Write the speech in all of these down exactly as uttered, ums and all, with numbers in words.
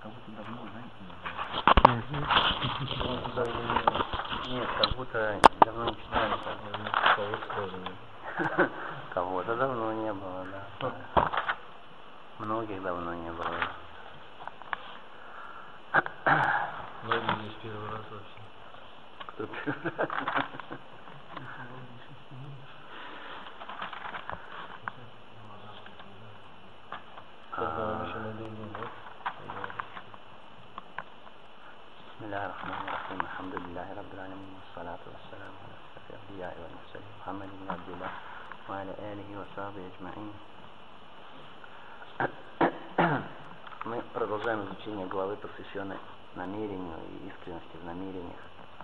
как будто давно, знаете, нет, как будто давно не читается. Кого-то давно не было, да. Многих давно не было. Многие здесь первый раз вообще. Кто первый раз? Когда вам еще на деньги, да? Бисмиллахи рахмани рахим. Алхамдулиллахи раббил аламин. Вассалату вассаламу аля асрафил анбияи валь мурсалин. Мухаммад ибн Абдилlah ва аля алихи ва сахбихи аджмаин. Мы продолжаем изучение главы, посвященной намерению и искренности в намерениях.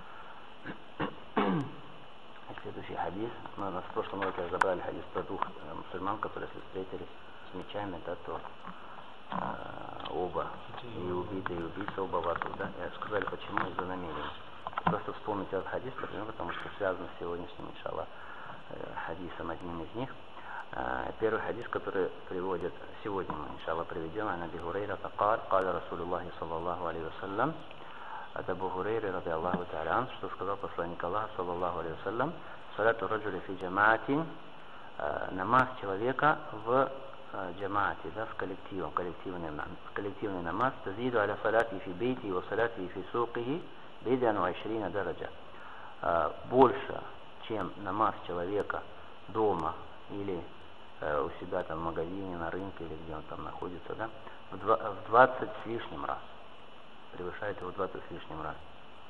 Следующий хадис. Мы в прошлом уроке разобрали хадис про двух мусульман, которые, если встретились с мечами, да, то э, оба, и убитый, и убийца, оба в аду, да. И сказали, почему, из-за намерения. Просто вспомните этот хадис, потому что связано с сегодняшним, иншаллах, хадисом, одним из них. Первый хадис, который приводит сегодня, мы, иншаллах, приведем, ан Аби Хурайрата قال قال رسول الله صلى الله عليه وسلم. От Абу Хурайры, ради Аллаху та'аля, что сказал посланник Аллаха, саллаллаху алейхи вассалям, салату раджули фи джамаатин, намаз человека в джамаате, да, в коллективе, коллективный, коллективный намаз, тазиду аля салати фи бейти ва салати фи сукихи бейдан ва ишрина дараджа. Больше, чем намаз человека дома или э, у себя там в магазине, на рынке или где он там находится, да, в двадцать с лишним раз. Превышает его двадцать с лишним раз.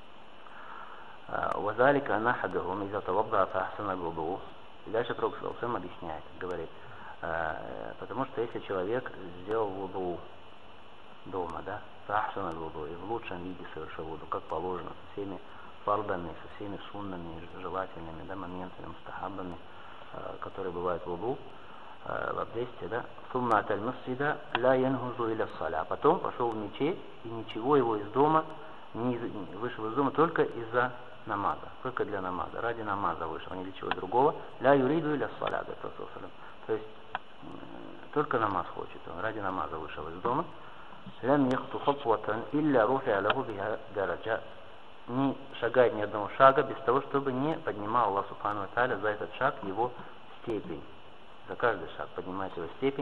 Вазалика анахадахум иза тавабда фахсана алвуду. И дальше Пророк саллаллаху алейхи ва саллям объясняет, говорит, потому что если человек сделал вуду дома, да, фахсана алвуду, и в лучшем виде совершил вуду, как положено, со всеми фардами, со всеми суннами, желательными, да, моментами, мустахабами, которые бывают в вуду, в обдесте, да, сумма аталь масджида ла янхузу иля ссаля. Потом пошел в мечеть, и ничего его из дома не вышел из дома только из-за намаза, только для намаза, ради намаза вышел, не для чего другого. Ля юриду иля ссаля, говорит Расул. То есть только намаз хочет, он ради намаза вышел из дома. Лям яхту хатватан илля руфиа лаху биха дараджа. Не шагает ни одного шага без того, чтобы не поднимал Аллах субхану ва тааля за этот шаг его степень. За каждый шаг поднимает его степень,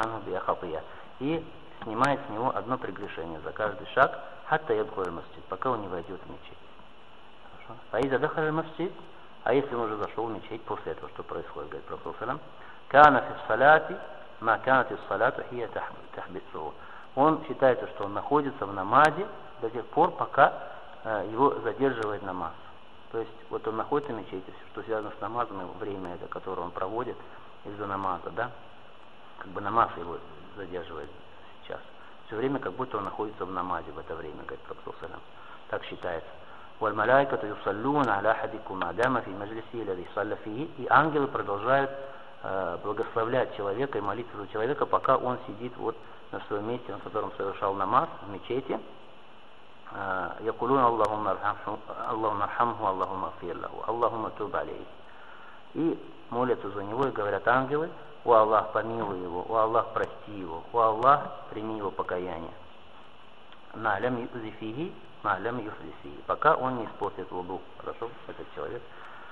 и снимает с него одно прегрешение за каждый шаг, хатта ядхуль масджид, пока он не войдет в мечеть. Фаиза дахаль масджид, а если он уже зашел в мечеть, после этого что происходит, говорит Пророк саллаллаху алейхи ва саллям, кана фи ссалати, ма канат ис-салату хия тахбису. Он считается, что он находится в намазе до тех пор, пока э, его задерживает намаз. То есть вот он находится в мечети, что связано с намазом, время это, которое он проводит из-за намаза, да, как бы намаз его задерживает сейчас. Все время как будто он находится в намазе в это время, говорит Пророк саллаллаху алейхи ва саллям. Так считается. وَالْمَلَائِكَةُ يُصَلُّونَ عَلَى أَحَدِكُمْ مَا دَامَ فِي مَجْلِسِهِ الَّذِي صَلَّ فِيهِ. И ангелы продолжают э, благословлять человека и молиться за человека, пока он сидит вот на своем месте, на котором совершал намаз, в мечети. يَقُولُونَ اللَّهُمَّ ارْحَمْهُ اللَّهُمَّ اغْفِرْ لَهُ اللَّهُمَّ تُوبْ عَلَيْهِ. И молятся за него и говорят ангелы: «О Аллах, помилуй его, о Аллах, прости его, о Аллах, прими его покаяние». «Ма'лям юзифихи, ма'лям юфлисихи», пока он не испортит вуду. Хорошо, этот человек,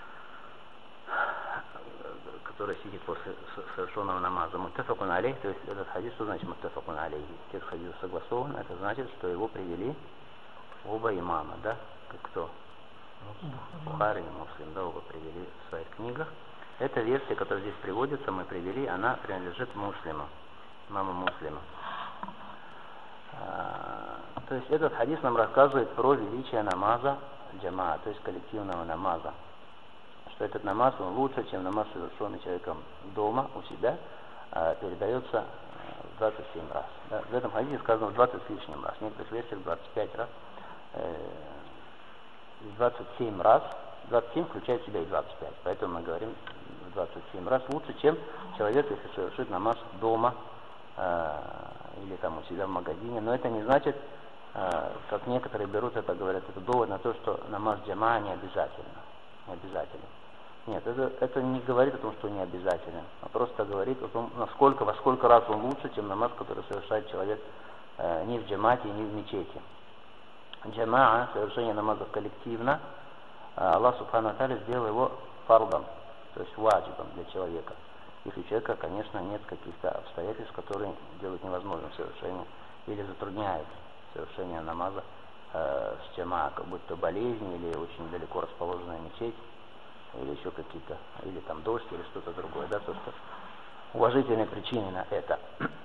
который сидит после совершенного намаза. Муттафакун алейх, то есть этот хадис, что значит муттафакун алейх? Текст хадиса согласован, это значит, что его привели оба имама, да? Как кто? Бухари и Муслим, да, оба привели в своих книгах. Эта версия, которая здесь приводится, мы привели, она принадлежит Муслиму, имаму Муслиму. А, то есть этот хадис нам рассказывает про величие намаза джамаа, то есть коллективного намаза. Что этот намаз, он лучше, чем намаз, совершенный человеком дома, у себя, а, передается в двадцать семь раз. Да? В этом хадисе сказано в двадцать с лишним раз, в некоторых версиях двадцать пять раз. двадцать семь раз, двадцать семь включает в себя и двадцать пять, поэтому мы говорим в двадцать семь раз лучше, чем человек, если совершит намаз дома э, или там у себя в магазине. Но это не значит, э, как некоторые берут это, говорят, это довод на то, что намаз джамаа не обязательно. Не обязательно. Нет, это, это не говорит о том, что не обязательно, а просто говорит о том, насколько, во сколько раз он лучше, чем намаз, который совершает человек э, ни в джамате, ни в мечети. Джамаа, совершение намазов коллективно, Аллах Субхану ва Тааля сделал его фардом, то есть ваджибом для человека. Если у человека, конечно, нет каких-то обстоятельств, которые делают невозможным совершение или затрудняют совершение намаза э, с джамаа, как будто болезнь или очень далеко расположенная мечеть, или еще какие-то, или там дождь, или что-то другое, да, то, что уважительные причины на это.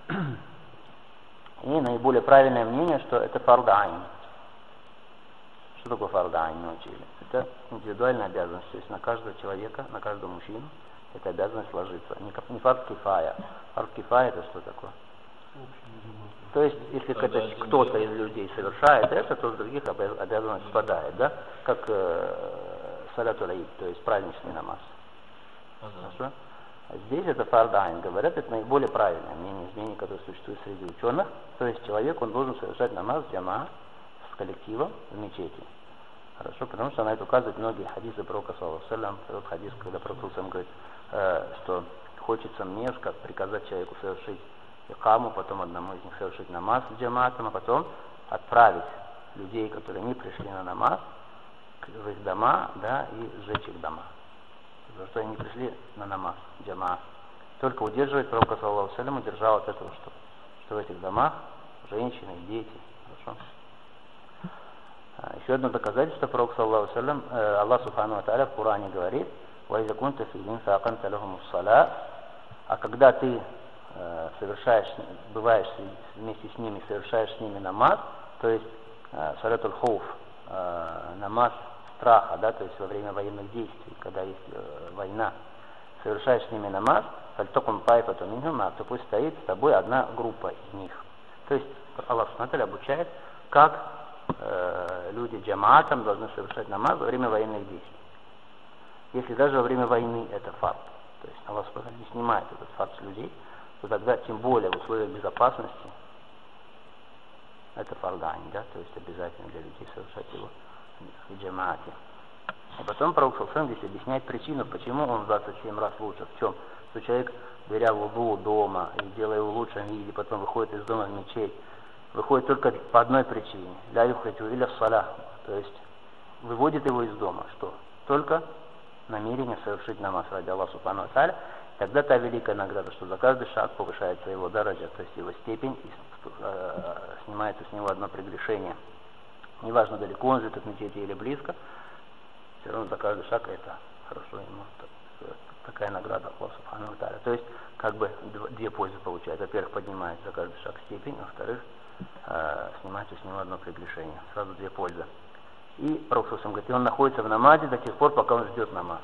И наиболее правильное мнение, что это фард айн. Что такое фард айн, мы учили? Это индивидуальная обязанность, то есть на каждого человека, на каждого мужчину эта обязанность ложится. Не, не фард кифая. Фард кифая это что такое? То есть, если кто-то из людей совершает это, то с других обязанность спадает, да? Как э, саляту лаид, то есть праздничный намаз. Хорошо? Здесь это фард айн, говорят, это наиболее правильное мнение, мнение, которое существует среди ученых. То есть человек, он должен совершать намаз джама с коллективом в мечети. Хорошо, потому что на это указывают многие хадисы пророка саллаллаху алейхи ва саллям. Тот хадис, когда пророк говорит, э, что хочется мне как приказать человеку совершить икаму, потом одному из них совершить намаз с джамаатом, а потом отправить людей, которые не пришли на намаз, в их дома, да, и сжечь их дома. Потому что они не пришли на намаз, джама. Только удерживать пророка саллаллаху алейхи ва саллям, удержал от этого, что, что в этих домах женщины, дети. Хорошо? Еще одно доказательство пророка саллаллаху алейхи ва саллям, э, Аллах Субхану ва Тааля в Коране говорит: «Ваиза кунта фихим фаакамта лахумус салат». А когда ты э, совершаешь, бываешь вместе с ними, совершаешь с ними намаз, то есть э, салатуль хауф, э, намаз страха, да, то есть во время военных действий, когда есть э, война, совершаешь с ними намаз, фальтокум пайфату минхум, а то пусть стоит с тобой одна группа из них. То есть Аллах Субхану ва Тааля обучает, как э, люди джамаатом должны совершать намаз во время военных действий. Если даже во время войны это факт, то есть Аллах Субхану ва Тааля не снимает этот факт с людей, то тогда тем более в условиях безопасности это фард айн, да, то есть обязательно для людей совершать его в джамаате. И потом пророк саллаллаху алейхи ва саллям здесь объясняет причину, почему он в двадцать семь раз лучше. В чем? Что человек, беря вуду дома и делая его в лучшем виде, потом выходит из дома в мечеть, выходит только по одной причине. Ля юхриджу иля салях, то есть выводит его из дома. Что? Только намерение совершить намаз ради Аллаха Субхану ва Тааля. Тогда та великая награда, что за каждый шаг повышается его дараджа, то есть его степень, и э, снимается с него одно прегрешение. Неважно, далеко он живет от мечети или близко, все равно за каждый шаг это хорошо ему. Такая награда Аллаха Субхану ва Тааля. То есть, как бы две пользы получает. Во-первых, поднимает за каждый шаг степень, а во-вторых, э, снимается с него одно прегрешение. Сразу две пользы. И пророк саллаллаху алейхи ва саллям говорит, и он находится в намазе до тех пор, пока он ждет намаз.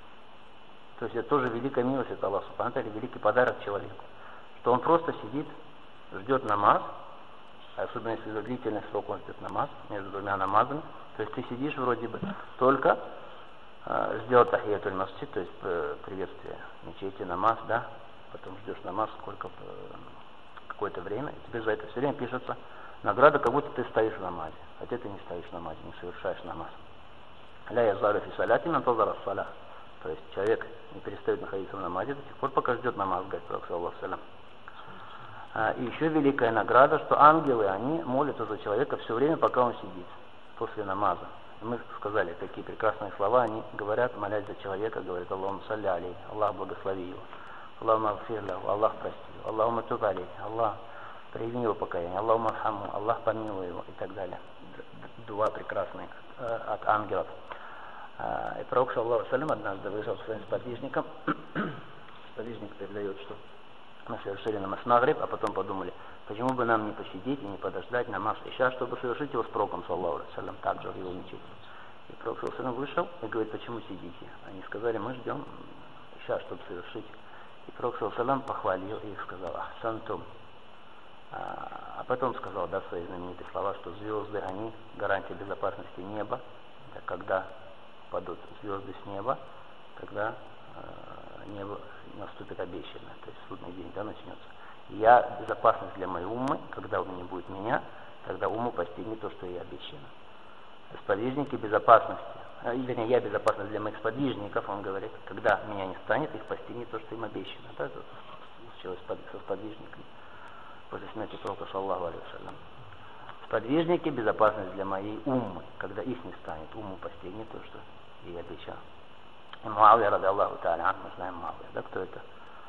То есть это тоже великая милость от Аллаха Субхану ва Тааля, великий подарок человеку. Что он просто сидит, ждет намаз, особенно если за длительный срок он ждет намаз, между двумя намазами. То есть ты сидишь вроде бы только э, сделал тахиятуль масджид, то есть э, приветствие мечети, намаз, да, потом ждешь намаз сколько, э, какое-то время, и тебе за это все время пишется награда, как будто ты стоишь в намазе, хотя ты не стоишь в намазе, не совершаешь намаз. Ля язару фи саляти ман тазара салях. То есть человек не перестает находиться в намазе до тех пор, пока ждет намаз, говорит пророк саллаллаху алейхи ва саллям. И еще великая награда, что ангелы, они молятся за человека все время, пока он сидит, после намаза. И мы сказали, какие прекрасные слова они говорят, молясь за человека, говорят: Аллахумма салли алейхи, Аллах благослови его, Аллахумма агфир лаху, Аллах прости его, Аллахумма туб алейхи, Аллах прими его покаяние, Аллахумма архаму, Аллах помилуй его, и так далее. Дуа прекрасные от ангелов. И пророк саллаллаху алейхи ва саллям однажды вышел своим сподвижником. Сподвижник передает, что мы совершили намаз магриб, а потом подумали, почему бы нам не посидеть и не подождать намаз иша, чтобы совершить его с пророком саллаллаху алейхи ва саллям, также в его мечети. И пророк саллаллаху алейхи ва саллям вышел и говорит: почему сидите? Они сказали: мы ждем иша, чтобы совершить. И пророк саллаллаху алейхи ва саллям похвалил их, сказал: ахсантум. А потом сказал, да, свои знаменитые слова, что звезды, они гарантия безопасности неба. Когда падут звезды с неба, тогда э, небо наступит обещанное, то есть судный день, да, начнется. И я безопасность для моей уммы, когда у меня будет меня, тогда умму постигнет то, что ей обещано. Сподвижники безопасности, э, вернее, я безопасность для моих сподвижников, он говорит, когда меня не станет, их постигнет то, что им обещано. Да, это случилось со сподвижниками после смерти пророка саллаллаху алейхи ва саллям. сподвижники, безопасность для моей уммы, когда их не станет, умму постигнет то, что ей обещал. И Муавия, ради Аллаху та'аля, мы знаем Муавия, да, кто это?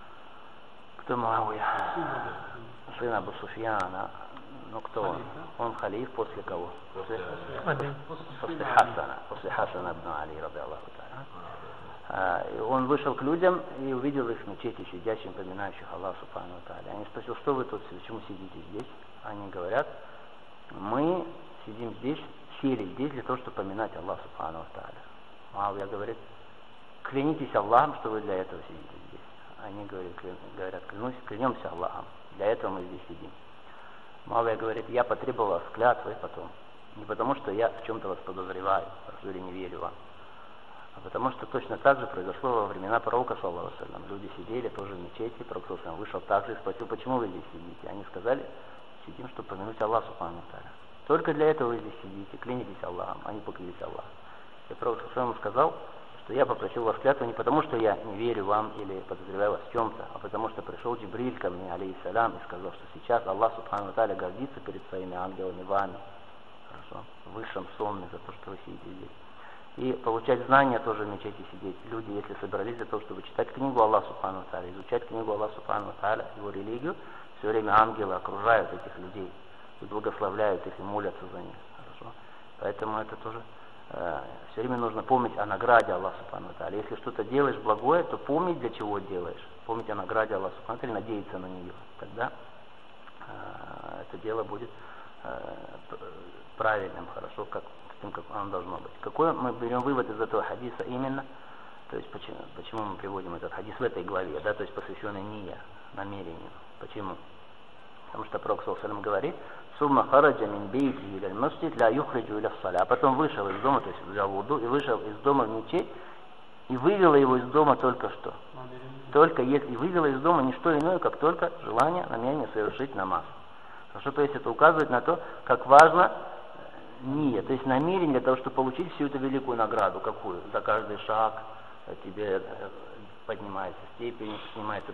Кто Муавия? Сын Абу Суфьяна. Ну кто он? Он халиф после кого? После, после Хасана, после Хасана ибн Али, ради Аллаху та'аля. Он вышел к людям и увидел их в мечети сидящим, поминающих Аллаха субхану ва тааля. Они спросили, что вы тут, почему сидите здесь? Они говорят, мы сидим здесь, сели здесь для того, чтобы поминать Аллаха субхану ва тааля. Муавия говорит, клянитесь Аллахом, что вы для этого сидите здесь. Они говорят, говорят клянусь, клянемся Аллахом, для этого мы здесь сидим. Муавия говорит, я потребовал вас клятвы потом, не потому что я в чем-то вас подозреваю, или не верю вам, а потому что точно так же произошло во времена пророка, саллаллаху алейхи ва саллям. Люди сидели тоже в мечети, пророк саллаллаху алейхи ва саллям вышел также и спросил, почему вы здесь сидите? Они сказали, сидим, чтобы помянуть Аллаха субхану ва тааля. Только для этого вы здесь сидите, клянитесь Аллахом, они поклялись Аллахом. И пророк саллаллаху алейхи ва саллям сказал, что я попросил вас клятву не потому, что я не верю вам или подозреваю вас в чем-то, а потому что пришел Джибриль ко мне, алейхиссалям, и сказал, что сейчас Аллах субхану ва тааля гордится перед своими ангелами вами, хорошо, в высшем сонме за то, что вы сидите здесь. И получать знания тоже в мечети сидеть. Люди, если собрались для того, чтобы читать книгу Аллаха субхану ва тааля, изучать книгу Аллаха субхану ва тааля, его религию, все время ангелы окружают этих людей и благословляют их и молятся за них. Хорошо? Поэтому это тоже э, все время нужно помнить о награде Аллаха субхану ва тааля. Если что-то делаешь благое, то помнить, для чего делаешь. Помнить о награде Аллаха субхану ва тааля, надеяться на нее. Тогда э, это дело будет э, правильным, хорошо, как тем, как оно должно быть. Какой мы берем вывод из этого хадиса именно? То есть почему, почему мы приводим этот хадис в этой главе, да, то есть посвященный ния, намерению. Почему? Потому что пророк саллаллаху алейхи ва саллям говорит, «Сумма хараджа мин бейти иля аль-масджид ла юхриджу иля ас-саля». А потом вышел из дома, то есть взял вуду и вышел из дома в мечеть, и вывела его из дома только что. Только если вывела из дома не что иное, как только желание, намерение совершить намаз. Хорошо, то есть это указывает на то, как важно ния, то есть намерение для того, чтобы получить всю эту великую награду. Какую? За каждый шаг тебе поднимается степень, снимается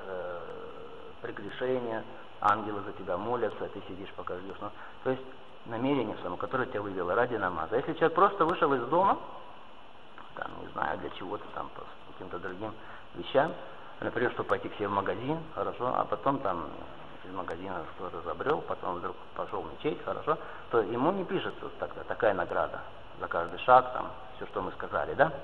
прегрешение, ангелы за тебя молятся, ты сидишь, пока ждешь. Ну, то есть намерение само, которое тебя вывело ради намаза. Если человек просто вышел из дома, там, не знаю, для чего-то там, по каким-то другим вещам, например, чтобы пойти к себе в магазин, хорошо, а потом там из магазина что-то забрел, потом вдруг пошел в мечеть, хорошо, то ему не пишется тогда такая награда за каждый шаг, там, все, что мы сказали, да?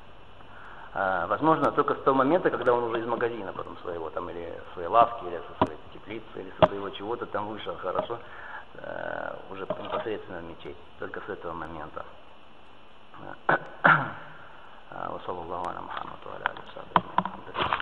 А, возможно, только с того момента, когда он уже из магазина потом своего, там, или своей лавки, или со своей теплицы, или со своего чего-то там вышел, хорошо, а, уже непосредственно в мечеть, только с этого момента. وصلى الله على محمد وعلى اله وصحبه اجمعين.